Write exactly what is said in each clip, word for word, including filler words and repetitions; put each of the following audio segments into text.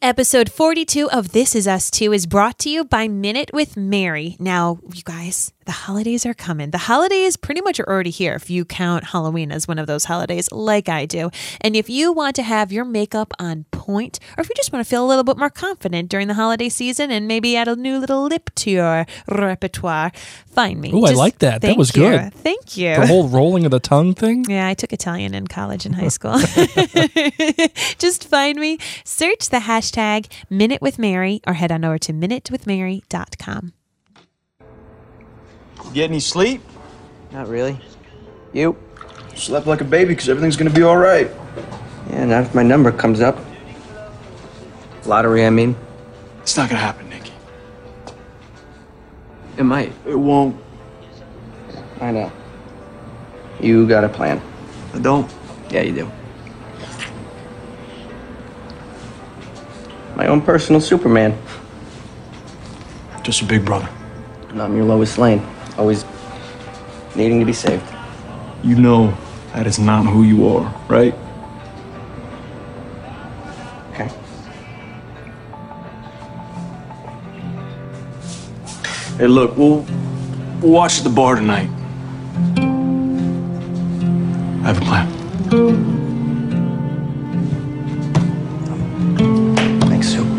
Episode forty-two of This Is Us Too is brought to you by Minute with Mary. Now, you guys, the holidays are coming. The holidays pretty much are already here if you count Halloween as one of those holidays like I do. And if you want to have your makeup on point, or if you just want to feel a little bit more confident during the holiday season and maybe add a new little lip to your repertoire, find me. Oh, I like that. That was you. good. Thank you. The whole rolling of the tongue thing? Yeah, I took Italian in college and high school. Just find me, search the hashtag Minute with Mary, or head on over to minute with mary dot com. Get any sleep? Not really. You? Slept like a baby because everything's going to be all right. Yeah, not if my number comes up. Lottery, I mean. It's not going to happen, Nicky. It might. It won't. I know. You got a plan. I don't. Yeah, you do. My own personal Superman. Just a big brother. And I'm your Lois Lane. Always needing to be saved. You know that is not who you are, right? Okay. Hey, look, we'll, we'll watch at the bar tonight. I have a plan. Thanks, Sue.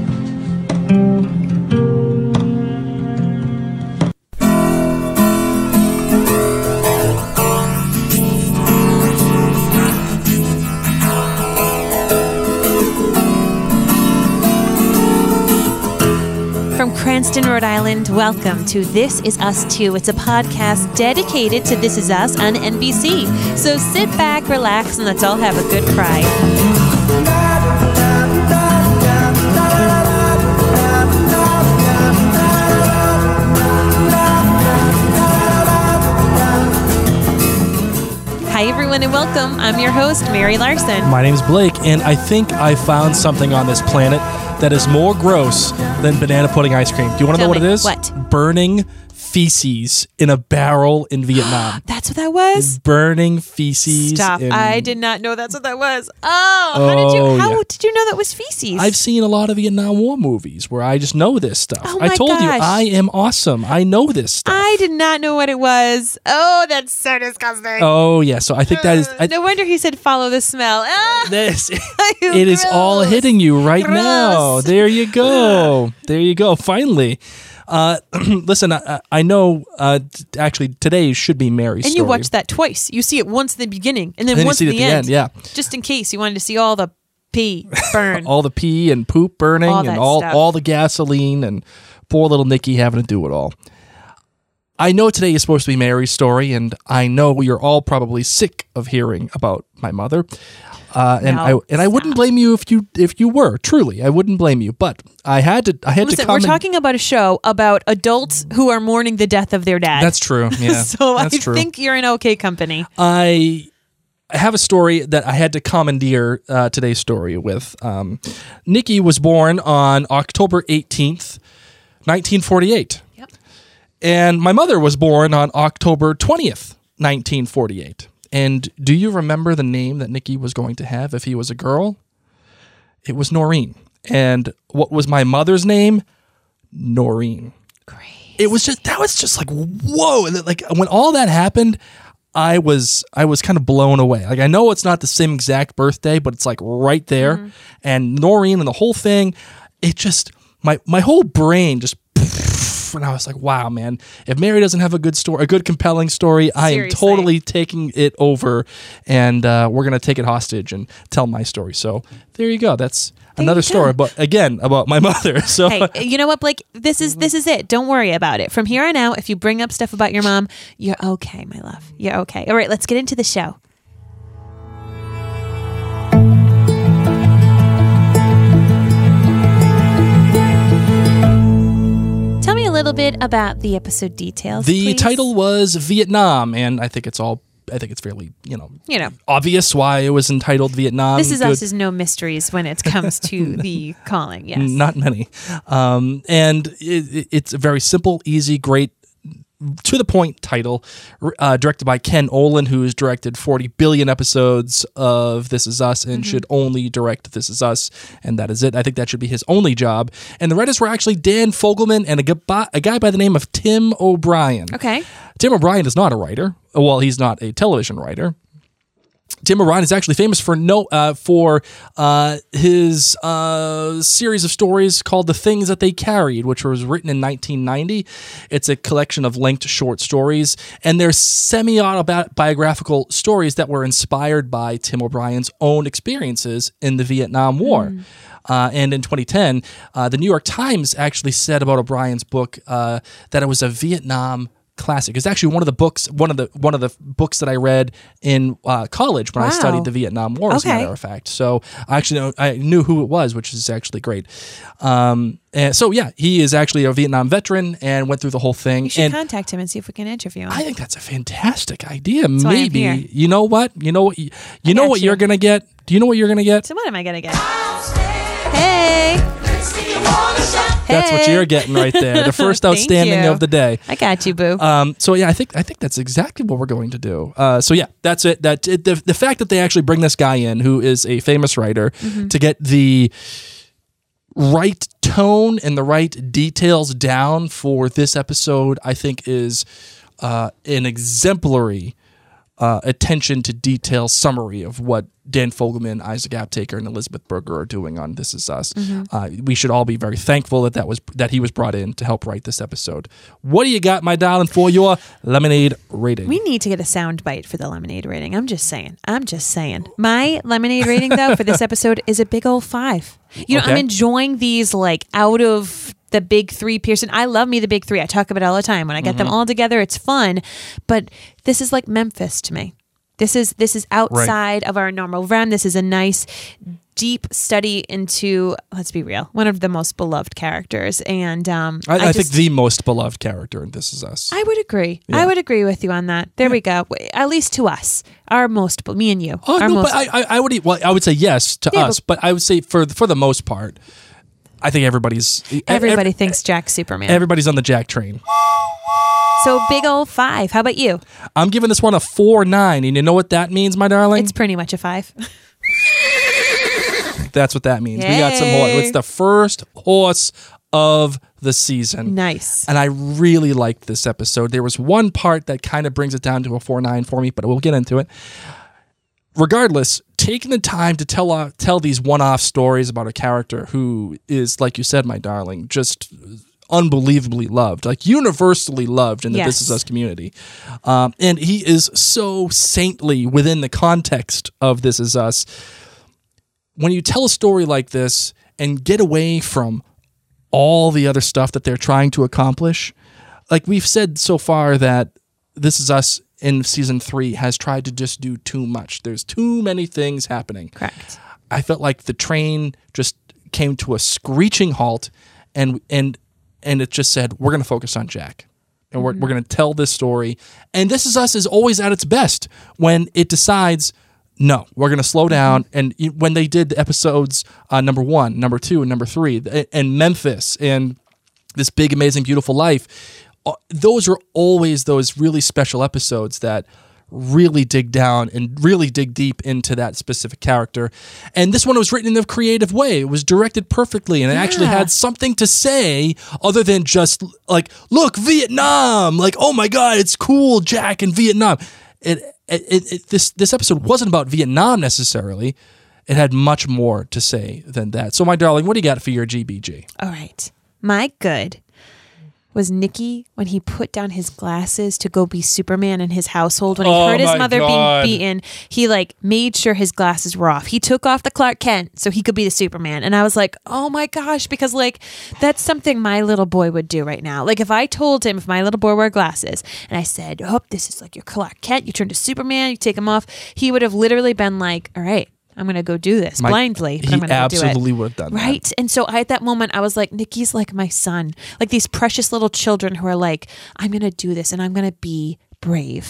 From Cranston, Rhode Island, welcome to This Is Us Too. It's a podcast dedicated to This Is Us on N B C. So sit back, relax, and let's all have a good cry. Hi, everyone, and welcome. I'm your host, Mary Larson. My name's Blake, and I think I found something on this planet that is more gross than banana pudding ice cream. Do you want to know Tell what me. it is? What? Burning feces in a barrel in Vietnam. That's what that was? Burning feces. Stop. in- I did not know that's what that was. Oh, how did you Oh, how yeah. did you know that was feces? I've seen a lot of Vietnam War movies where I just know this stuff. Oh I my told you, gosh. I am awesome. I know this stuff. I did not know what it was. Oh, that's so disgusting. oh, yeah. So I think that is... I, no wonder he said follow the smell. Ah, this it is all gross. hitting you right Gross. now. There you go. There you go. Finally. Uh, listen, I, I know uh, t- actually today should be Mary's And story. you watch that twice. You see it once in the beginning and then And then you once see at it the, at the end. end, yeah. Just in case you wanted to see all the pee burn. all the pee and poop burning All and that all, stuff. all the gasoline and poor little Nikki having to do it all. I know today is supposed to be Mary's story, and I know you're all probably sick of hearing about my mother. Uh, and No, I and I wouldn't stop. blame you if you if you were truly. I wouldn't blame you, but I had to I had to Listen, come. we're and- talking about a show about adults who are mourning the death of their dad. That's true. Yeah, so that's I true. think you're in okay company. I have a story that I had to commandeer uh, today's story with. Um, Nikki was born on October eighteenth, nineteen forty-eight. Yep. And my mother was born on October twentieth, nineteen forty-eight. And do you remember the name that Nikki was going to have if he was a girl? It was Noreen. And what was my mother's name? Noreen. Great. It was just, that was just like, whoa. And then, like when all that happened, I was, I was kind of blown away. Like I know it's not the same exact birthday, but it's like right there. Mm-hmm. And Noreen and the whole thing, it just, my, my whole brain just, and I was like, wow, man, if Mary doesn't have a good story, a good compelling story, I am Seriously. totally taking it over, and uh, we're going to take it hostage and tell my story. So there you go. That's There another you story, go. but again, about my mother. So Hey, you know what, Blake? This is this is it. Don't worry about it. From here on out, if you bring up stuff about your mom, you're okay, my love. You're okay. All right, let's get into the show. Tell me a little bit about the episode details. the please. title was Vietnam, and I think it's all, I think it's fairly, you know, You know, obvious why it was entitled Vietnam. This Is Good- Us is no mysteries when it comes to the calling. Yes. Not many. Um, and it, it- it's a very simple, easy, great to the point title, uh, directed by Ken Olin, who has directed forty billion episodes of This Is Us and mm-hmm. should only direct This Is Us, and that is it. I think that should be his only job. And the writers were actually Dan Fogelman and a, guy, a guy by the name of Tim O'Brien. Okay. Tim O'Brien is not a writer. Well, he's not a television writer. Tim O'Brien is actually famous for no uh, for uh, his uh, series of stories called The Things That They Carried, which was written in nineteen ninety. It's a collection of linked short stories, and they're semi-autobiographical stories that were inspired by Tim O'Brien's own experiences in the Vietnam War. Mm. Uh, and in twenty ten, uh, the New York Times actually said about O'Brien's book uh, that it was a Vietnam classic. It's actually one of the books, one of the one of the books that I read in uh, college when wow. I studied the Vietnam War, as okay. a matter of fact. So I actually know, I knew who it was, which is actually great. Um, and so yeah, he is actually a Vietnam veteran and went through the whole thing. You should and contact him and see if we can interview him. I think that's a fantastic idea. That's Maybe you know what you know what you, you know what you. you're gonna get. Do you know what you're gonna get? So what am I gonna get? Hey. That's what you're getting right there. The first outstanding of the day. I got you, boo. Um, so yeah, I think I think that's exactly what we're going to do. Uh, so yeah, that's it. That it, the the fact that they actually bring this guy in, who is a famous writer, mm-hmm. to get the right tone and the right details down for this episode, I think is uh, an exemplary uh, attention to detail summary of what Dan Fogelman, Isaac Aptaker, and Elizabeth Berger are doing on This Is Us. Mm-hmm. Uh, we should all be very thankful that that was that he was brought in to help write this episode. What do you got, my darling, for your Lemonade rating? We need to get a sound bite for the Lemonade rating. I'm just saying. I'm just saying. My Lemonade rating, though, for this episode is a big old five. You know, okay. I'm enjoying these like out of the big three Pearson. I love me the big three. I talk about it all the time. When I get mm-hmm. them all together, it's fun. But this is like Memphis to me. This is this is outside right. of our normal realm. This is a nice, deep study into, let's be real, one of the most beloved characters. And um, I, I, I just, think the most beloved character in This Is Us. I would agree. Yeah. I would agree with you on that. There yeah. we go. At least to us, our most, me and you. Oh our no, most, but I, I would well, I would say yes to yeah, us, but, but I would say for for the most part, I think everybody's everybody every, thinks Jack's Superman. Everybody's on the Jack train. So big old five. How about you? I'm giving this one a four nine, and you know what that means, my darling? It's pretty much a five. That's what that means. Yay. We got some horse. It's the first horse of the season. Nice. And I really liked this episode. There was one part that kind of brings it down to a four nine for me, but we'll get into it. Regardless, taking the time to tell uh, tell these one-off stories about a character who is, like you said, my darling, just unbelievably loved, like universally loved in the yes. This Is Us community. Um, and he is so saintly within the context of This Is Us. When you tell a story like this and get away from all the other stuff that they're trying to accomplish, like we've said so far that This Is Us in season three has tried to just do too much. There's too many things happening. Correct. I felt like the train just came to a screeching halt, and and and it just said, we're going to focus on Jack. And we're, mm-hmm. we're going to tell this story. And This Is Us is always at its best when it decides, no, we're going to slow down. Mm-hmm. And when they did the episodes uh, number one, number two, and number three, and Memphis, and This Big, Amazing, Beautiful Life, those are always those really special episodes that really dig down and really dig deep into that specific character. And this one was written in a creative way. It was directed perfectly, and it yeah. actually had something to say other than just like, look, Vietnam, like, oh my God, it's cool, Jack in Vietnam. It, it, it, it this this episode wasn't about Vietnam necessarily. It had much more to say than that. So my darling, what do you got for your G B G? All right. My good was Nicky when he put down his glasses to go be Superman in his household. When he oh heard his mother God. being beaten, he like made sure his glasses were off. He took off the Clark Kent so he could be the Superman. And I was like, oh my gosh, because like that's something my little boy would do right now. Like if I told him, if my little boy wore glasses and I said, oh, this is like your Clark Kent, you turn to Superman, you take him off, he would have literally been like, all right, I'm going to go do this my, blindly. But he I'm gonna absolutely do it. would have done right? that. And so I, at that moment, I was like, Nicky's like my son. Like these precious little children who are like, I'm going to do this and I'm going to be brave.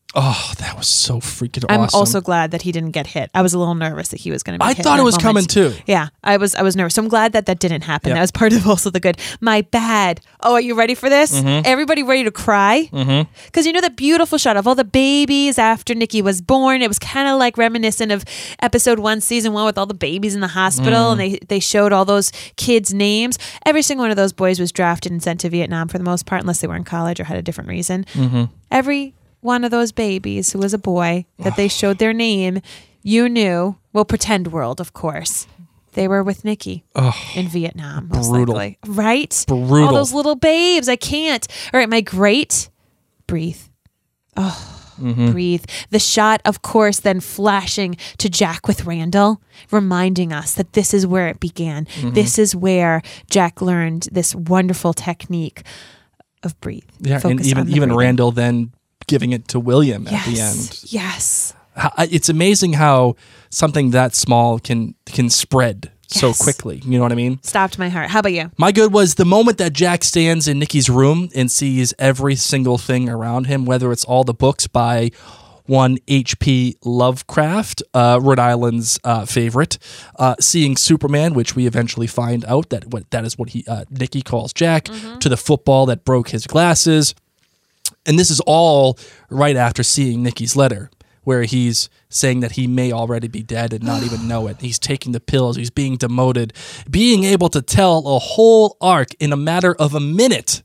Oh, that was so freaking I'm awesome. also glad that he didn't get hit. I was a little nervous that he was going to be I hit. thought in it that was coming moment. too. Yeah, I was I was nervous. So I'm glad that that didn't happen. Yep. That was part of also the good. My bad. Oh, are you ready for this? Mm-hmm. Everybody ready to cry? Because mm-hmm. you know that beautiful shot of all the babies after Nikki was born? It was kind of like reminiscent of episode one, season one, with all the babies in the hospital, Mm. and they, they showed all those kids' names. Every single one of those boys was drafted and sent to Vietnam for the most part, unless they were in college or had a different reason. Mm-hmm. Every one of those babies who was a boy that they showed their name, you knew, well, pretend world, of course. They were with Nikki Oh, in Vietnam, most brutal. likely. Right? Brutal. All those little babes. I can't. All right, my great, breathe. Oh, Mm-hmm. breathe. The shot, of course, then flashing to Jack with Randall, reminding us that this is where it began. Mm-hmm. This is where Jack learned this wonderful technique of breathe. Yeah, and Focus on even the even breathing. Randall then giving it to William at the Yes. end. Yes. How- It's amazing how something that small can can spread so Yes. quickly. You know what I mean? Stopped my heart. How about you? My good was the moment that Jack stands in Nikki's room and sees every single thing around him, whether it's all the books by one H P Lovecraft, uh, Rhode Island's uh, favorite, uh, seeing Superman, which we eventually find out that what that is what he uh, Nikki calls Jack, to the football that broke his glasses. And this is all right after seeing Nikki's letter, where he's saying that he may already be dead and not even know it. He's taking the pills. He's being demoted. Being able to tell a whole arc in a matter of a minute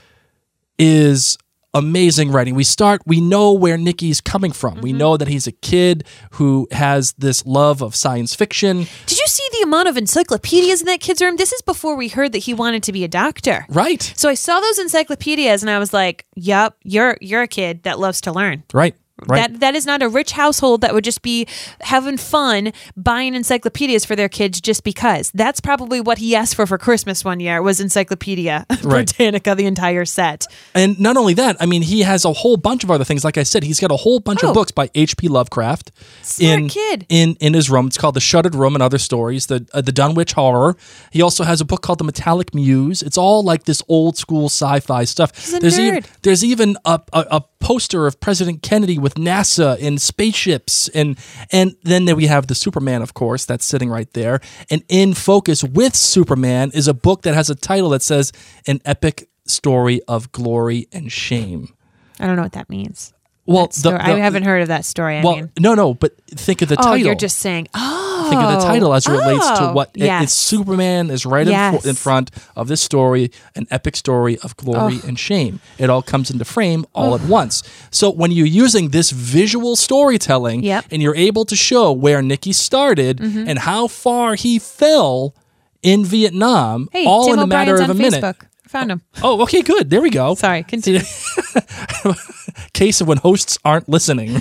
is amazing writing. We start, we know where Nikki's coming from. Mm-hmm. We know that he's a kid who has this love of science fiction. Did you see the amount of encyclopedias in that kid's room? This is before we heard that he wanted to be a doctor. Right. So I saw those encyclopedias and I was like, "Yup, you're you're a kid that loves to learn." Right. Right. That that is not a rich household that would just be having fun buying encyclopedias for their kids just because. That's probably what he asked for for Christmas one year was Encyclopedia Right. Britannica, the entire set. And not only that, I mean, he has a whole bunch of other things. Like I said, he's got a whole bunch Oh. of books by H P Lovecraft Smart in kid. in in his room. It's called The Shuttered Room and Other Stories, the uh, the Dunwich Horror. He also has a book called The Metallic Muse. It's all like this old school sci-fi stuff. He's a there's nerd. even there's even a, a a poster of President Kennedy with NASA in spaceships, and and then there we have the Superman, of course, that's sitting right there. And in focus with Superman is a book that has a title that says "An Epic Story of Glory and Shame." I don't know what that means. Well, That story- the- I the- haven't heard of that story. I Well, mean, no, no, but think of the oh, title. you're just saying, oh, Think of the title as it relates to oh, what it- yes. it's Superman is right in, Yes. fo- in front of this story, an epic story of glory and shame. It all comes into frame all at once. So when you're using this visual storytelling Yep. and you're able to show where Nikki started Mm-hmm. and how far he fell in Vietnam, Hey, all Tim in a matter O'Brien's of a on minute. Facebook. Found him. Oh, okay, good. There we go. Sorry, continue. Case of when hosts aren't listening.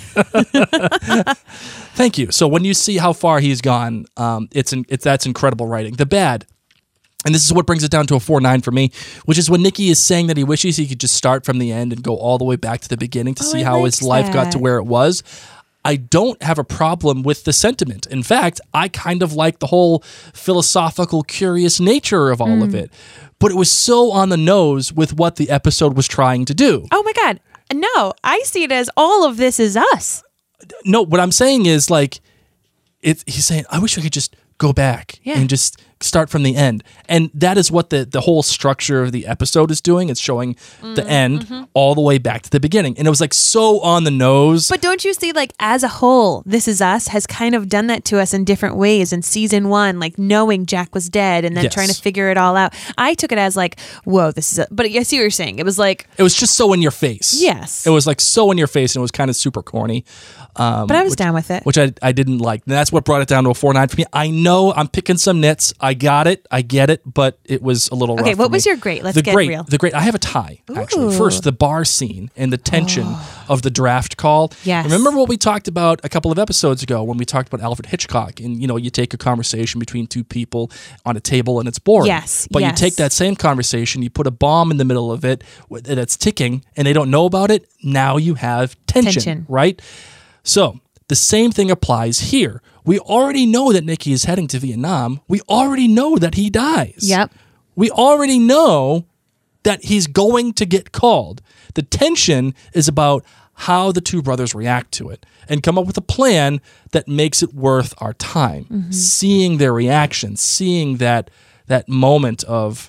Thank you. So when you see how far he's gone, um, it's in, it's that's incredible writing. The bad, and this is what brings it down to a four nine for me, which is when Nikki is saying that he wishes he could just start from the end and go all the way back to the beginning to Oh, see I how his liked life got to that. where it was. I don't have a problem with the sentiment. In fact, I kind of like the whole philosophical, curious nature of all Hmm. of it. But it was so on the nose with what the episode was trying to do. Oh my God. No, I see it as all of this is us. No, what I'm saying is like, it, he's saying, I wish I could just go back Yeah. and just start from the end. And that is what the, the whole structure of the episode is doing. It's showing Mm, the end mm-hmm. all the way back to the beginning. And it was like so on the nose. But don't you see, like, as a whole, This Is Us has kind of done that to us in different ways. In season one, like knowing Jack was dead and then Yes. trying to figure it all out. I took it as like, whoa, this is a, but I see what you're saying. It was like, it was just so in your face. Yes. It was like so in your face, and it was kind of super corny. Um, but I was which, down with it. Which I, I didn't like. And that's what brought it down to a four nine for me. I know I'm picking some nits. I got it. I get it. But it was a little rough. Okay, what for was me. your grade? Let's the get great, real. The great. I have a tie, actually. Ooh. First, the bar scene and the tension of the draft call. Yes. Remember what we talked about a couple of episodes ago when we talked about Alfred Hitchcock, and you know, you take a conversation between two people on a table and it's boring. Yes, But yes. you take that same conversation, you put a bomb in the middle of it with- that's ticking, and they don't know about it. Now you have tension, Tension. right? So the same thing applies here. We already know that Nikki is heading to Vietnam. We already know that he dies. Yep. We already know that he's going to get called. The tension is about how the two brothers react to it and come up with a plan that makes it worth our time. Mm-hmm. Seeing their reaction, seeing that that moment of,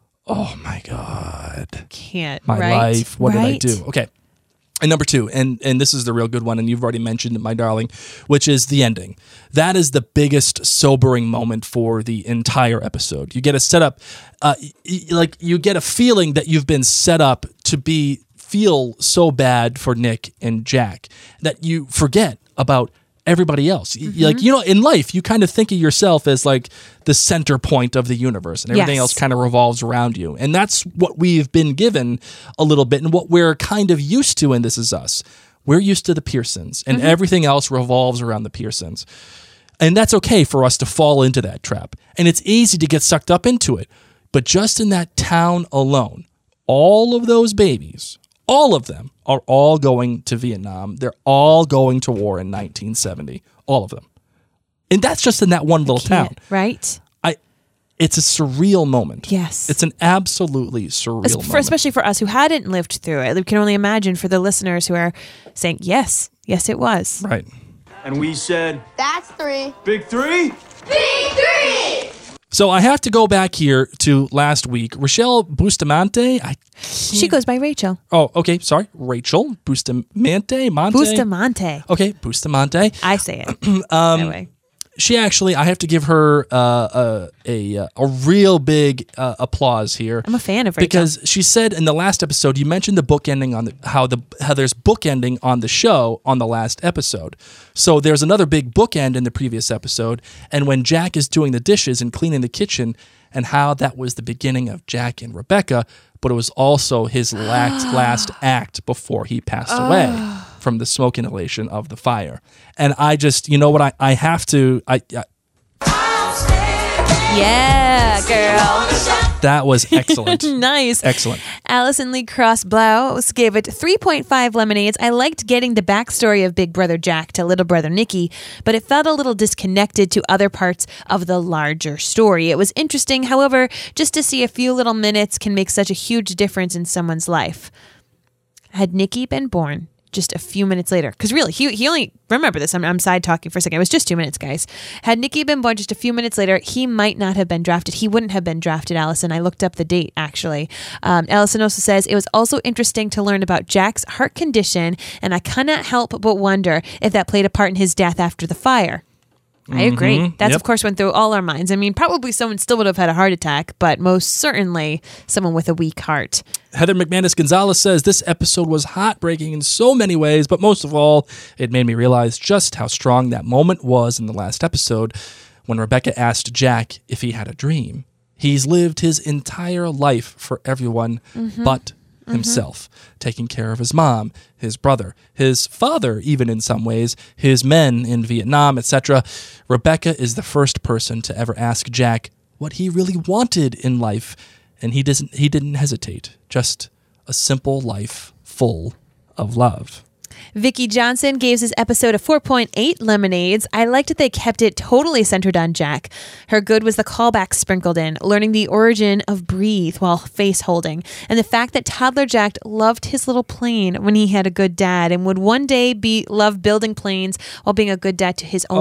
oh my God, can't my right? life. What right. did I do? Okay. And number two, and, and this is the real good one, and you've already mentioned it, my darling, which is the ending. That is the biggest sobering moment for the entire episode. You get a setup, uh, y- like you get a feeling that you've been set up to be feel so bad for Nick and Jack that you forget about everybody else. Mm-hmm. Like, you know, in life, you kind of think of yourself as like the center point of the universe and everything yes. else kind of revolves around you. And that's what we've been given a little bit and what we're kind of used to in This Is Us. We're used to the Pearsons and mm-hmm. everything else revolves around the Pearsons. And that's okay for us to fall into that trap. And it's easy to get sucked up into it. But just in that town alone, all of those babies, all of them are all going to Vietnam. They're all going to war in nineteen seventy. All of them. And that's just in that one little town. Right? I. It's a surreal moment. Yes. It's an absolutely surreal As, moment. for, especially for us who hadn't lived through it. We can only imagine for the listeners who are saying, yes, yes, it was. Right. And we said, That's three. big three? Big three! So I have to go back here to last week. Rochelle Bustamante. I She goes by Rachel. Oh, okay. Sorry. Rachel Bustamante. Monte. Bustamante. Okay. Bustamante. I say it. um, that way. She actually, I have to give her uh, a, a a real big uh, applause here. I'm a fan of Rachel. Because she said in the last episode, you mentioned the book ending on the, how the how there's book ending on the show on the last episode. So there's another big bookend in the previous episode, and when Jack is doing the dishes and cleaning the kitchen, and how that was the beginning of Jack and Rebecca, but it was also his last last act before he passed away from the smoke inhalation of the fire. And I just, you know what, I, I have to, I, I yeah, girl. that was excellent. Nice. Excellent. Allison Lee Cross Blouse gave it three point five lemonades. I liked getting the backstory of Big Brother Jack to Little Brother Nicky, but it felt a little disconnected to other parts of the larger story. It was interesting, however, just to see a few little minutes can make such a huge difference in someone's life. Had Nicky been born just a few minutes later, because really, he he only, remember this, I'm, I'm side talking for a second, it was just two minutes, guys. Had Nicky been born just a few minutes later, he might not have been drafted. He wouldn't have been drafted, Allison. I looked up the date, actually. Um, Allison also says, it was also interesting to learn about Jack's heart condition, and I cannot help but wonder if that played a part in his death after the fire. I agree. Mm-hmm. That's, Yep. of course, went through all our minds. I mean, probably someone still would have had a heart attack, but most certainly someone with a weak heart. Heather McManus Gonzalez says this episode was heartbreaking in so many ways, but most of all, it made me realize just how strong that moment was in the last episode when Rebecca asked Jack if he had a dream. He's lived his entire life for everyone mm-hmm. but himself, mm-hmm. taking care of his mom, his brother, his father, even in some ways, his men in Vietnam, et cetera. Rebecca is the first person to ever ask Jack what he really wanted in life, and he doesn't he didn't hesitate. Just a simple life full of love. Vicky Johnson gave this episode a four point eight lemonades. I liked that they kept it totally centered on Jack. Her good was the callback sprinkled in, learning the origin of breathe while face holding, and the fact that toddler Jack loved his little plane when he had a good dad and would one day be love building planes while being a good dad to his own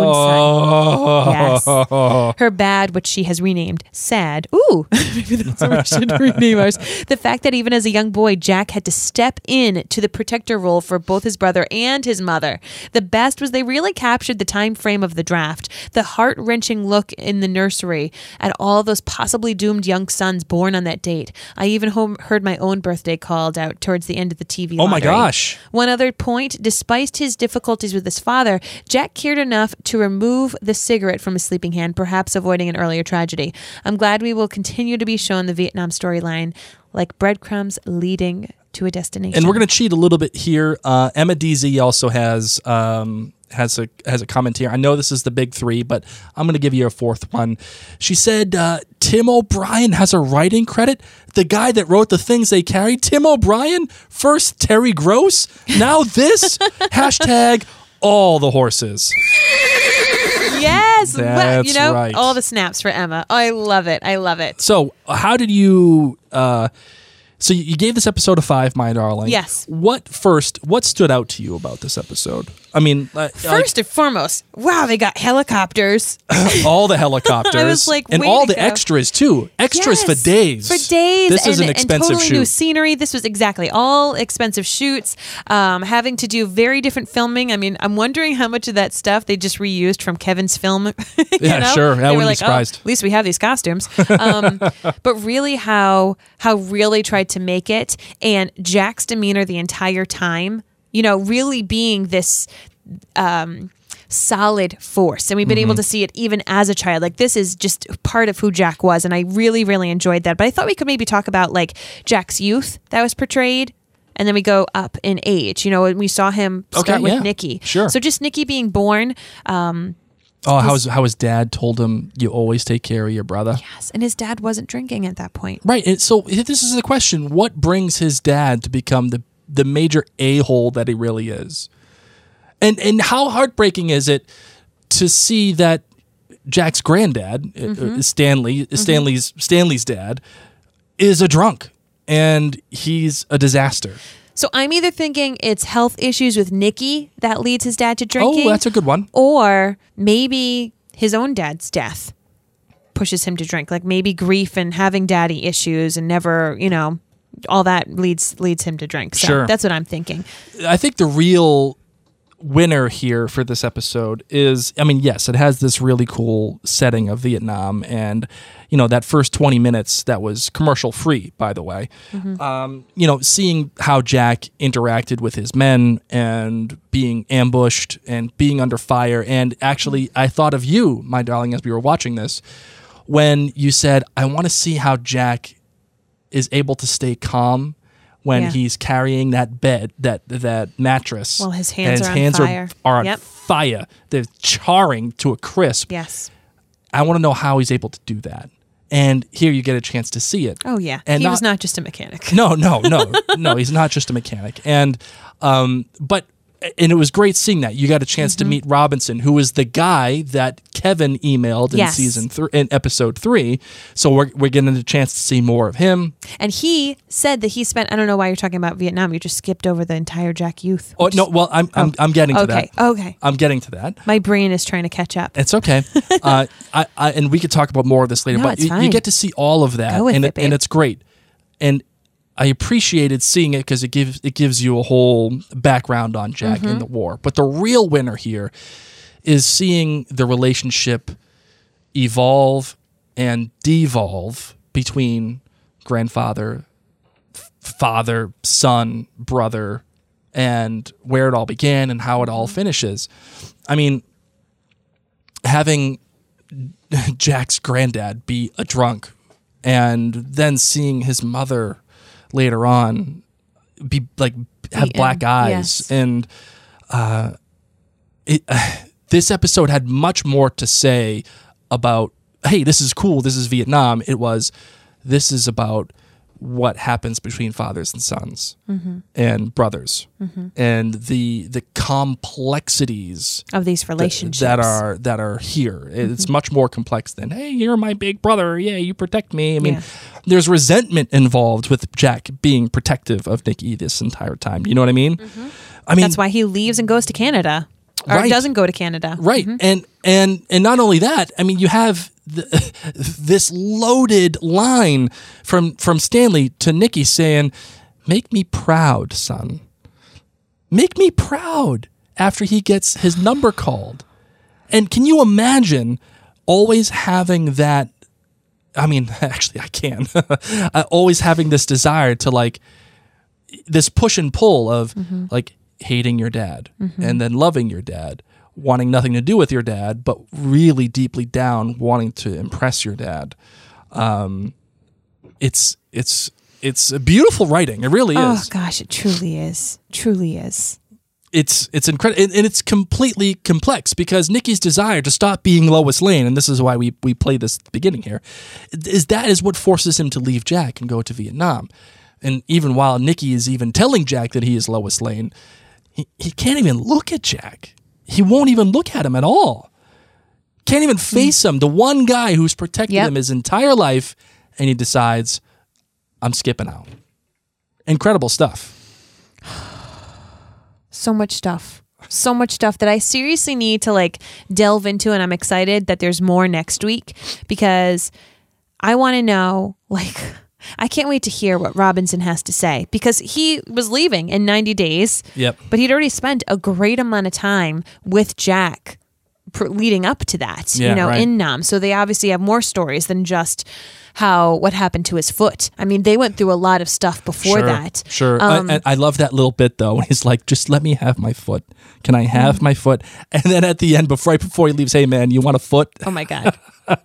oh. son. Yes. Her bad, which she has renamed sad. Ooh, maybe that's what we should rename ours. The fact that even as a young boy, Jack had to step in to the protector role for both his brother and his mother. The best was they really captured the time frame of the draft, the heart-wrenching look in the nursery at all those possibly doomed young sons born on that date. I even home heard my own birthday called out towards the end of the T V Oh my lottery. gosh. One other point, despite his difficulties with his father, Jack cared enough to remove the cigarette from his sleeping hand, perhaps avoiding an earlier tragedy. I'm glad we will continue to be shown the Vietnam storyline like breadcrumbs leading to a destination. And we're going to cheat a little bit here. Uh, Emma D Z also has um, has a has a comment here. I know this is the big three, but I'm going to give you a fourth one. She said uh, Tim O'Brien has a writing credit. The guy that wrote the things they carried, Tim O'Brien. First Terry Gross, now this. Hashtag all the horses. Yes, well, That's you know, right. all the snaps for Emma. Oh, I love it. I love it. So, how did you? Uh, So you you gave this episode a five, my darling. Yes. What first? What stood out to you about this episode? I mean, uh, First and foremost, wow, they got helicopters. like, all the helicopters. I was like, and way all to the go. extras too. Extras Yes, for days. For days. This and, is an and expensive totally shoot. new scenery. This was exactly all expensive shoots. Um, having to do very different filming. I mean, I'm wondering how much of that stuff they just reused from Kevin's film. you Yeah, know? sure. I They wouldn't were be like, surprised. Oh, at least we have these costumes. Um, but really, how how real they tried to make it, and Jack's demeanor the entire time. You know, really being this. Um, solid force, and we've been Mm-hmm. able to see it even as a child. Like, this is just part of who Jack was, and I really really enjoyed that. But I thought we could maybe talk about like Jack's youth that was portrayed, and then we go up in age, you know, and we saw him start Okay, with yeah. Nikki. Sure. So just Nikki being born, um Oh, how his, how his dad told him, you always take care of your brother. yes, and his dad wasn't drinking at that point. Right. And so this is the question. What brings his dad to become the, the major a-hole that he really is? And and how heartbreaking is it to see that Jack's granddad, Mm-hmm. uh, Stanley, Stanley's Stanley's dad, is a drunk and he's a disaster. So I'm either thinking it's health issues with Nikki that leads his dad to drinking. Oh, that's a good one. Or maybe his own dad's death pushes him to drink. Like maybe grief and having daddy issues and never, you know, all that leads leads him to drink. So Sure. that's what I'm thinking. I think the real winner here for this episode is, I mean, yes, it has this really cool setting of Vietnam, and you know that first twenty minutes that was commercial free, by the way. Um, you know, seeing how Jack interacted with his men and being ambushed and being under fire, and actually, I thought of you, my darling, as we were watching this, when you said, "I want to see how Jack is able to stay calm." When Yeah. he's carrying that bed, that that mattress, While his and hands his are on hands fire. are, are on Yep. fire. They're charring to a crisp. Yes. I want to know how he's able to do that. And here you get a chance to see it. Oh yeah. And he not- was not just a mechanic. No, no, no, no. He's not just a mechanic. And um, but and it was great seeing that. You got a chance Mm-hmm. to meet Robinson, who is the guy that Kevin emailed in Yes. season three, in episode three. So we're we're getting a chance to see more of him. And he said that he spent, I don't know why you're talking about Vietnam. You just skipped over the entire Jack youth. Oh no, well I'm I'm, I'm getting to Okay. that. Okay. I'm getting to that. My brain is trying to catch up. It's okay. uh, I, I, and we could talk about more of this later. No, but it's you, you fine. get to see all of that, Go with and it, it, and babe. it's great. And I appreciated seeing it because it gives it gives you a whole background on Jack Mm-hmm. in the war. But the real winner here is seeing the relationship evolve and devolve between grandfather, f- father, son, brother, and where it all began and how it all finishes. I mean, having Jack's granddad be a drunk and then seeing his mother later on be like have Beaten, black eyes yes. and uh it uh, this episode had much more to say about, hey, this is cool, this is Vietnam. It was, this is about what happens between fathers and sons Mm-hmm. and brothers, and the the complexities Of these th- relationships. that are that are here. It's Mm-hmm. much more complex than, hey, you're my big brother, yeah, you protect me. I mean, Yeah. there's resentment involved with Jack being protective of Nikki this entire time. You know what I mean? I mean, Mm-hmm. That's why he leaves and goes to Canada. Or Right. doesn't go to Canada. right, and and and not only that, I mean, you have the, this loaded line from from Stanley to Nikki saying, "Make me proud, son. Make me proud." After he gets his number called, and can you imagine always having that? I mean, actually, I can. uh, always having this desire to like this push and pull of like hating your dad and then loving your dad, wanting nothing to do with your dad, but really deeply down wanting to impress your dad. Um, it's it's it's a beautiful writing. It really Oh is. gosh, it truly is. Truly is. It's it's incredible, and, and it's completely complex because Nikki's desire to stop being Lois Lane, and this is why we we play this at the beginning here, is that is what forces him to leave Jack and go to Vietnam. And even while Nikki is even telling Jack that he is Lois Lane, he, he can't even look at Jack. He won't even look at him at all. Can't even face him, the one guy who's protected Yep. him his entire life, and he decides, I'm skipping out. incredible stuff. So much stuff. So much stuff that I seriously need to like delve into, and I'm excited that there's more next week because I want to know, like, I can't wait to hear what Robinson has to say because he was leaving in ninety days. Yep. But he'd already spent a great amount of time with Jack pr- leading up to that, Yeah, you know, right. in Nam. So they obviously have more stories than just how what happened to his foot. I mean, they went through a lot of stuff before Sure, that. Sure. Um, I, and I love that little bit though. When he's like, just let me have my foot. Can I have my foot? And then at the end, before right before he leaves, hey man, you want a foot? Oh my God.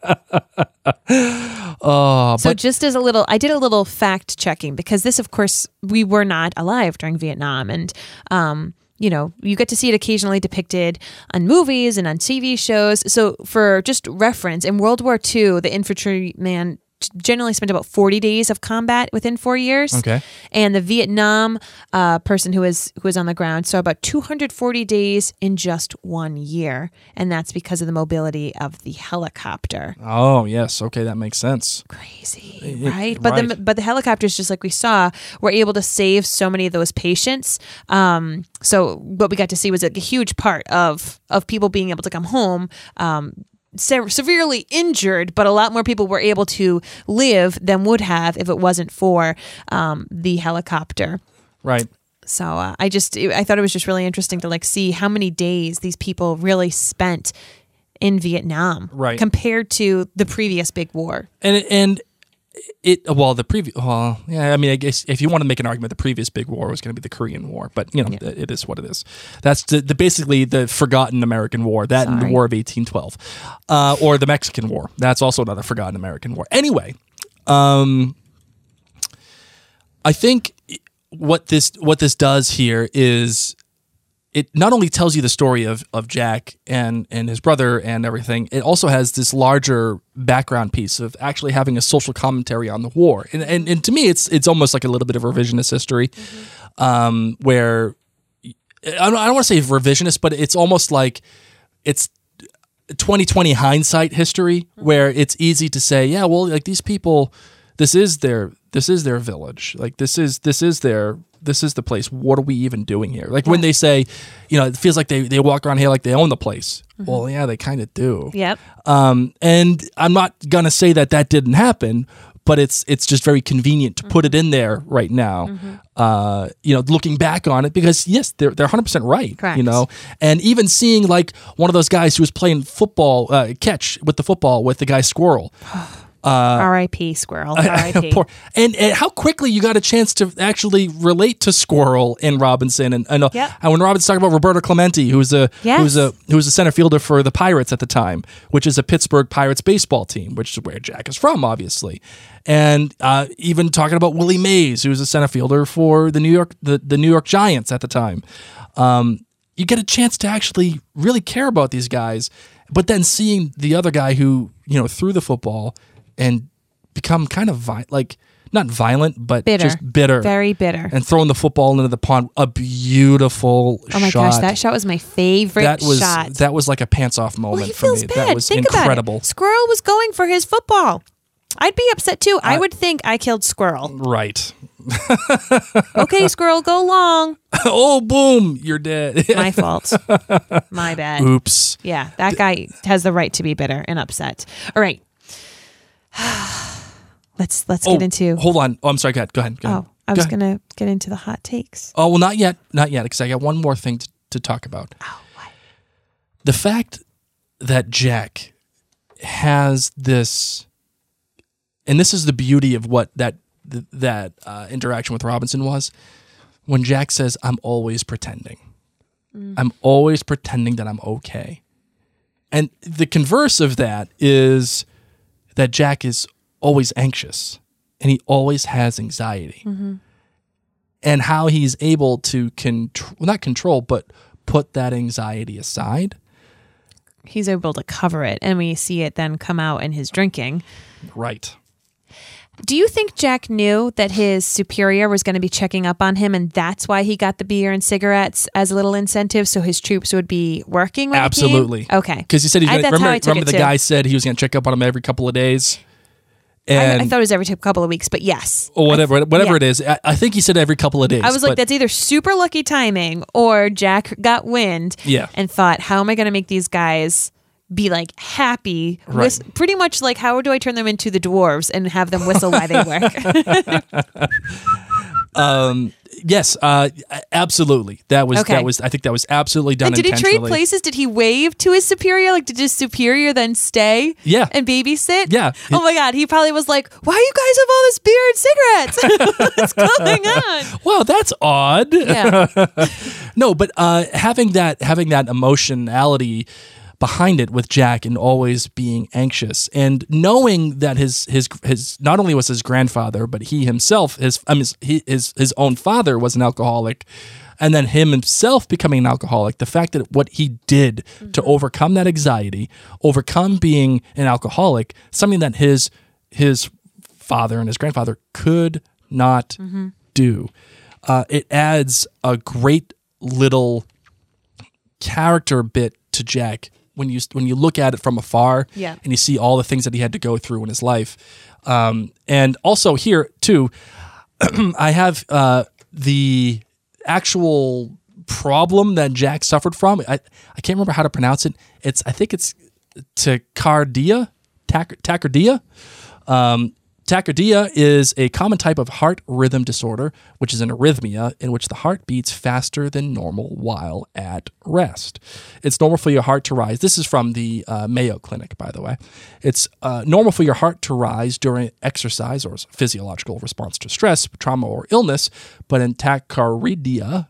Oh, So but just as a little, I did a little fact checking because this, of course, we were not alive during Vietnam. And, um, you know, you get to see it occasionally depicted on movies and on T V shows. So for just reference, in World War Two, the infantryman generally spent about forty days of combat within four years. Okay. And the Vietnam uh, person who was who was on the ground saw about two hundred forty days in just one year. And that's because of the mobility of the helicopter. oh yes, okay, that makes sense. Crazy, It- right? But the right. but the helicopters, just like we saw, were able to save so many of those patients. Um, so what we got to see was a huge part of of people being able to come home. Um, se- severely injured, but a lot more people were able to live than would have if it wasn't for um, the helicopter. Right. So uh, I just I thought it was just really interesting to like see how many days these people really spent in Vietnam, Right. compared to the previous big war. And and it well the previous well yeah I mean I guess if you want to make an argument the previous big war was going to be the Korean War, but you know Yeah. it is what it is. That's the, the basically the forgotten American War, that and the Sorry. War of eighteen twelve, uh, or the Mexican War. That's also another forgotten American war. Anyway, um, I think what this what this does here is it not only tells you the story of, of Jack and, and his brother and everything, it also has this larger background piece of actually having a social commentary on the war. And and, and to me, it's it's almost like a little bit of revisionist history, mm-hmm. um, where I don't, I don't want to say revisionist, but it's almost like it's twenty twenty hindsight history, mm-hmm. where it's easy to say, yeah, well, like these people, this is their this is their village, like this is this is their. This is the place. What are we even doing here? Like when they say, you know, it feels like they, they walk around here like they own the place. Mm-hmm. Well, yeah, they kind of do. Yep. Um, and I'm not going to say that that didn't happen, but it's it's just very convenient to mm-hmm. put it in there right now. Mm-hmm. Uh, you know, looking back on it, because yes, they're they're one hundred percent right. Correct. You know, and even seeing like one of those guys who was playing football, uh, catch with the football with the guy Squirrel. Uh, R I P Squirrel. R I P Poor, and, and how quickly you got a chance to actually relate to Squirrel in Robinson, and, and, uh, Yep. and when Robinson's talking about Roberto Clemente, who's a Yes. who's a who was a center fielder for the Pirates at the time, which is a Pittsburgh Pirates baseball team, which is where Jack is from, obviously, and uh, even talking about Willie Mays, who was a center fielder for the New York the, the New York Giants at the time. Um, you get a chance to actually really care about these guys, but then seeing the other guy who you know threw the football and become kind of vi- like not violent, but Bitter. just bitter, Very bitter. and throwing the football into the pond. A beautiful Oh my shot. gosh, that shot was my favorite that was shot. that was like a pants off moment well, he for feels me. bad. That was Think incredible. about it. Squirrel was going for his football. I'd be upset too. I I- would think I killed Squirrel. Right. Okay, Squirrel, go long. Oh, boom! You're dead. My fault. My bad. Oops. Yeah, that guy has the right to be bitter and upset. All right. let's let's Oh, get into. hold on. Oh, I'm sorry. Go ahead. Go ahead. Go ahead. Oh, I Go was ahead. gonna get into the hot takes. Oh well, not yet. Not yet, because I got one more thing to, to talk about. Oh, what? The fact that Jack has this, and this is the beauty of what that th- that uh, interaction with Robinson was, when Jack says, "I'm always pretending. Mm. I'm always pretending that I'm okay," and the converse of that is that Jack is always anxious and he always has anxiety, Mm-hmm. and how he's able to control, well, not control, but put that anxiety aside. He's able to cover it, and we see it then come out in his drinking. Right. Do you think Jack knew that his superior was going to be checking up on him, and that's why he got the beer and cigarettes as a little incentive, so his troops would be working? When he came? Absolutely. Okay. Because he said he's I- gonna, that's how remember, I took remember it the too. guy said he was going to check up on him every couple of days. And I, I thought it was every t- couple of weeks, but yes. or whatever, whatever yeah. it is. I, I think he said every couple of days. I was like, but- that's either super lucky timing or Jack got wind Yeah. and thought, how am I going to make these guys be like happy? Right. Whis- pretty much like, how do I turn them into the dwarves and have them whistle while they work? um, yes, uh, absolutely. That was Okay. that was. I think that was absolutely done Like, did he trade intentionally. places? Did he wave to his superior? Like, did his superior then stay Yeah. and babysit? Yeah. Oh my God. He probably was like, why you guys have all this beer and cigarettes? What's going on? Well, that's odd. Yeah. No, but uh, having that having that emotionality behind it with Jack and always being anxious and knowing that his his his not only was his grandfather, but he himself his I mean his his, his own father was an alcoholic, and then him himself becoming an alcoholic. The fact that what he did mm-hmm. to overcome that anxiety, overcome being an alcoholic, something that his his father and his grandfather could not mm-hmm. do. Uh, it adds a great little character bit to Jack when you when you look at it from afar, yeah. and you see all the things that he had to go through in his life. Um, and also here too, I have uh, the actual problem that Jack suffered from. I, I can't remember how to pronounce it. It's I think it's tachycardia, tach, tachycardia. Um, Tachycardia is a common type of heart rhythm disorder, which is an arrhythmia in which the heart beats faster than normal while at rest. It's normal for your heart to rise. This is from the uh, Mayo Clinic, by the way. It's uh, normal for your heart to rise during exercise or physiological response to stress, trauma, or illness, but in tachycardia,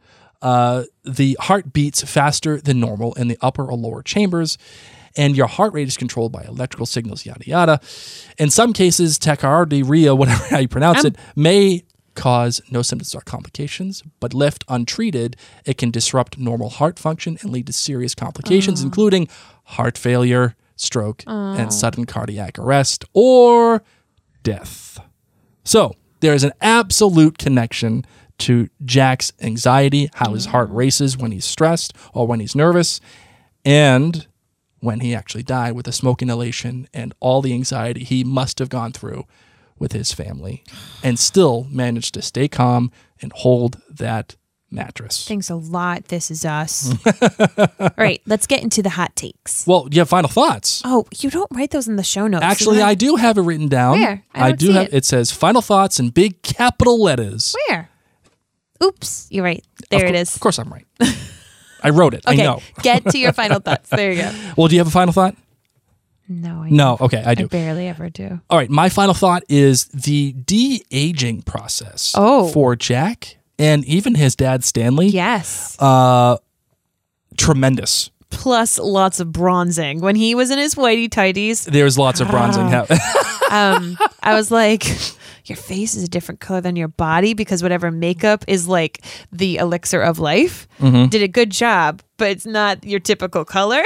uh, the heart beats faster than normal in the upper or lower chambers, and your heart rate is controlled by electrical signals, yada, yada. In some cases, tachycardia, whatever how you pronounce Um, it, may cause no symptoms or complications, but left untreated, it can disrupt normal heart function and lead to serious complications, Oh. including heart failure, stroke, Oh. and sudden cardiac arrest or death. So there is an absolute connection to Jack's anxiety, how his heart races when he's stressed or when he's nervous, and when he actually died with the smoke inhalation and all the anxiety he must have gone through with his family, and still managed to stay calm and hold that mattress. Thanks a lot. This is us. All right, let's get into the hot takes. Well, you have final thoughts. Oh, you don't write those in the show notes. Actually, do I do have it written down. Where? I don't do see have it. it says final thoughts in big capital letters. Where? Oops, you're right. There Of it cour- is. Of course I'm right. I wrote it. Okay, I know. get to your final thoughts. There you go. Well, do you have a final thought? No, I No. never- Okay, I do. I barely ever do. All right, my final thought is the de-aging process Oh. for Jack and even his dad Stanley. Yes. Uh, tremendous. Plus lots of bronzing. When he was in his whitey tighties, There's lots of bronzing Ah. happening. um, I was like, your face is a different color than your body because whatever makeup is like the elixir of life. Mm-hmm. Did a good job, but it's not your typical color.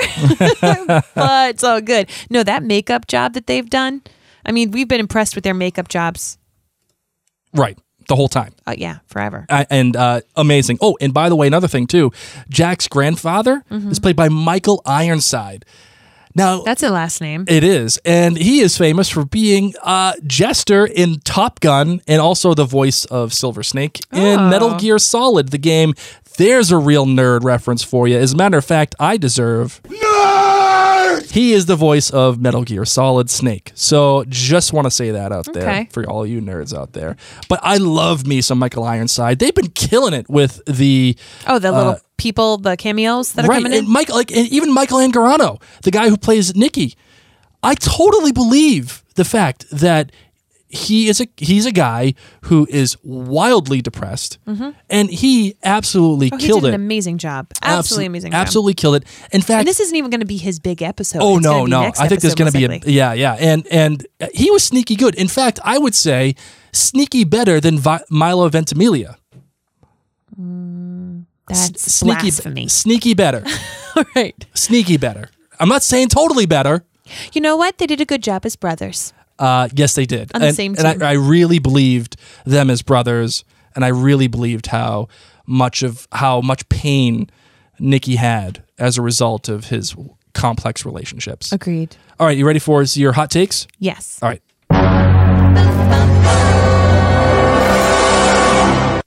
But it's all good. No, that makeup job that they've done, I mean, we've been impressed with their makeup jobs. Right, the whole time. Uh, yeah, forever. I, and uh, amazing. Oh, and by the way, another thing too, Jack's grandfather Mm-hmm. is played by Michael Ironside. Now, That's a last name. it is, and he is famous for being uh, Jester in Top Gun and also the voice of Silver Snake in Oh. Metal Gear Solid, the game. There's a real nerd reference for you. As a matter of fact, I deserve... He is the voice of Metal Gear Solid Snake. So just want to say that out there Okay. for all you nerds out there. But I love me some Michael Ironside. They've been killing it with the Oh, the little uh, people, the cameos that are right, coming and in? Michael, like and even Michael Angarano, the guy who plays Nicky. I totally believe the fact that he is a he's a guy who is wildly depressed, and he absolutely Oh, he killed did it. an amazing job. Absolutely Absol- amazing job. Absolutely killed it. In fact, And this isn't even going to be his big episode. oh It's no, gonna be no, next I think there's episode, going to be most a likely. yeah, yeah, and and he was sneaky good. In fact, I would say sneaky better than Vi- Milo Ventimiglia. That's Sneaky, blasphemy. sneaky better, All right. sneaky better. I'm not saying totally better. You know what? They did a good job as brothers. Uh, yes, they did. On the and, same and team. I, I really believed them as brothers, and I really believed how much of how much pain Nicky had as a result of his complex relationships. Agreed. All right, you ready for your hot takes? Yes. All right.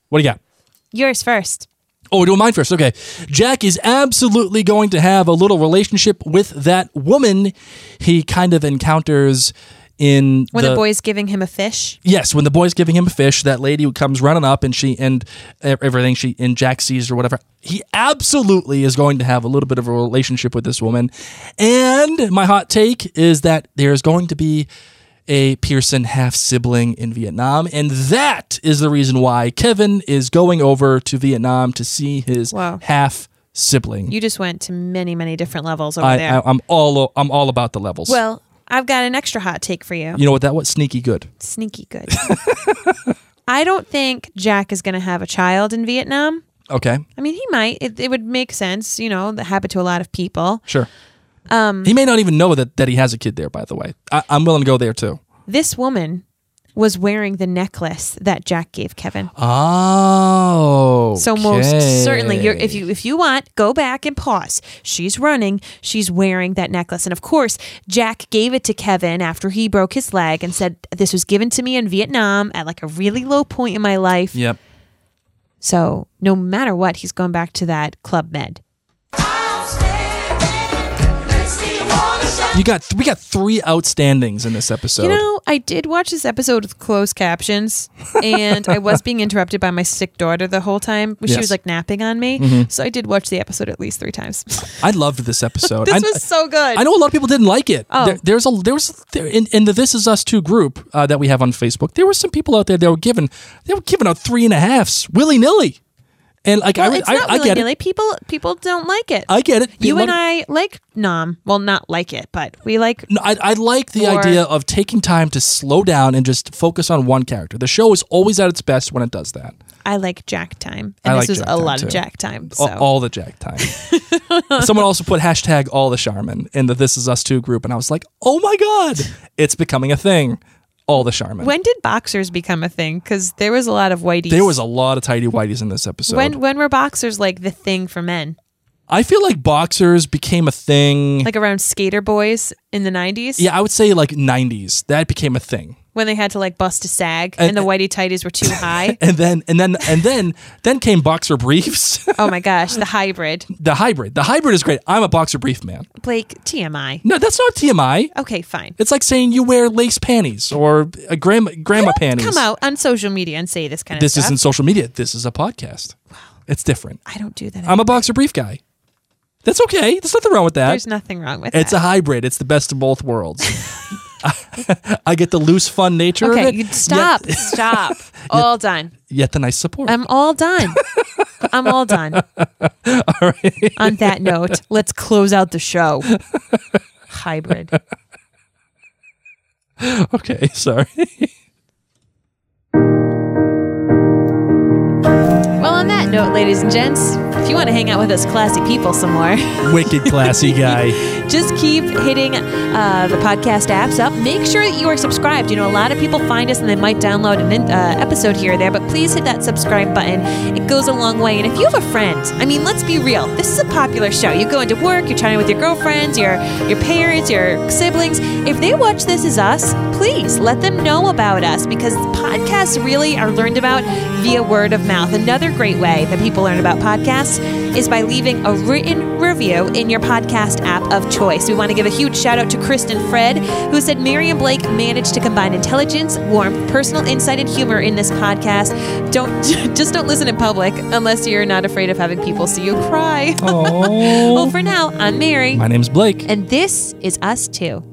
What do you got? Yours first. Oh, we're doing mine first. Okay. Jack is absolutely going to have a little relationship with that woman he kind of encounters in When the, the boy's giving him a fish. Yes, when the boy's giving him a fish, that lady who comes running up and she and everything she and Jack sees or whatever. He absolutely is going to have a little bit of a relationship with this woman. And my hot take is that there's going to be a Pearson half-sibling in Vietnam, and that is the reason why Kevin is going over to Vietnam to see his Wow. half-sibling. You just went to many, many different levels over I, there. I, I'm all I'm all about the levels. Well, I've got an extra hot take for you. You know what that was? Sneaky good. Sneaky good. I don't think Jack is going to have a child in Vietnam. Okay, I mean, he might. It, it would make sense, you know, that happened to a lot of people. sure. Um, he may not even know that, that he has a kid there, by the way. I, I'm willing to go there, too. This woman was wearing the necklace that Jack gave Kevin. Oh. So most certainly, you're, if you if you want, go back and pause. She's running. She's wearing that necklace. And of course, Jack gave it to Kevin after he broke his leg and said, this was given to me in Vietnam at like a really low point in my life. Yep. So no matter what, he's going back to that Club Med. You got we got three outstandings in this episode. You know, I did watch this episode with closed captions, and I was being interrupted by my sick daughter the whole time. She Yes. was like napping on me, Mm-hmm. so I did watch the episode at least three times. I loved this episode. This I, was so good. I know a lot of people didn't like it. Oh. There, there's a there was there in, in the This Is Us Two group uh, that we have on Facebook. There were some people out there that were giving they were giving out three and a halves willy nilly, and like Well, I it's I, not I get willy-nilly. it. People people don't like it. I get it. you A and lot of- I like Nom. Well, not like it, but we like. No, I, I like the Or- idea of taking time to slow down and just focus on one character. The show is always at its best when it does that. I like Jack time, I and like this was Jack a time, lot too. of Jack time. So. All, all the Jack time. Someone also put hashtag all the Charmin in the This Is Us Two group, and I was like, oh my God, it's becoming a thing. All the Charmin. When did boxers become a thing? Because there was a lot of whiteys. There was a lot of tidy whities in this episode. When when were boxers like the thing for men? I feel like boxers became a thing. Like around skater boys in the nineties? Yeah, I would say like nineties. That became a thing. When they had to like bust a sag And- and, the whitey tighties were too high. And then and then and then then came boxer briefs. Oh my gosh, the hybrid. The hybrid. The hybrid is great. I'm a boxer brief man. Blake, T M I. No, that's not T M I. Okay, fine. It's like saying you wear lace panties or a grandma grandma panties. Come out on social media and say this kind of This stuff. isn't social media. This is a podcast. It's different. I don't do that. I'm a boxer brief guy. That's okay. There's nothing wrong with that. There's nothing wrong with It's a that. hybrid. It's the best of both worlds. I get the loose, fun nature Okay, of it. you stop. Yet, Stop. All done. yet the nice support. I'm all done. I'm all done. All right. On that note, let's close out the show. Hybrid. Okay, sorry. Well, on that note, ladies and gents, if you want to hang out with us classy people some more, Wicked classy guy. just keep hitting uh, the podcast apps up. Make sure that you are subscribed. You know, a lot of people find us and they might download an uh, episode here or there, but please hit that subscribe button. It goes a long way. And if you have a friend, I mean, let's be real. This is a popular show. You go into work, you're chatting with your girlfriends, your your parents, your siblings. If they watch This Is Us, please let them know about us, because podcasts really are learned about via word of mouth. Another great way that people learn about podcasts is by leaving a written review in your podcast app of choice. We want to give a huge shout out to Kristen Fred, who said Mary and Blake managed to combine intelligence, warmth, personal insight, and humor in this podcast. Don't just don't listen in public unless you're not afraid of having people see you cry. Oh. Well, for now, I'm Mary, My name's Blake. and this is Us Too.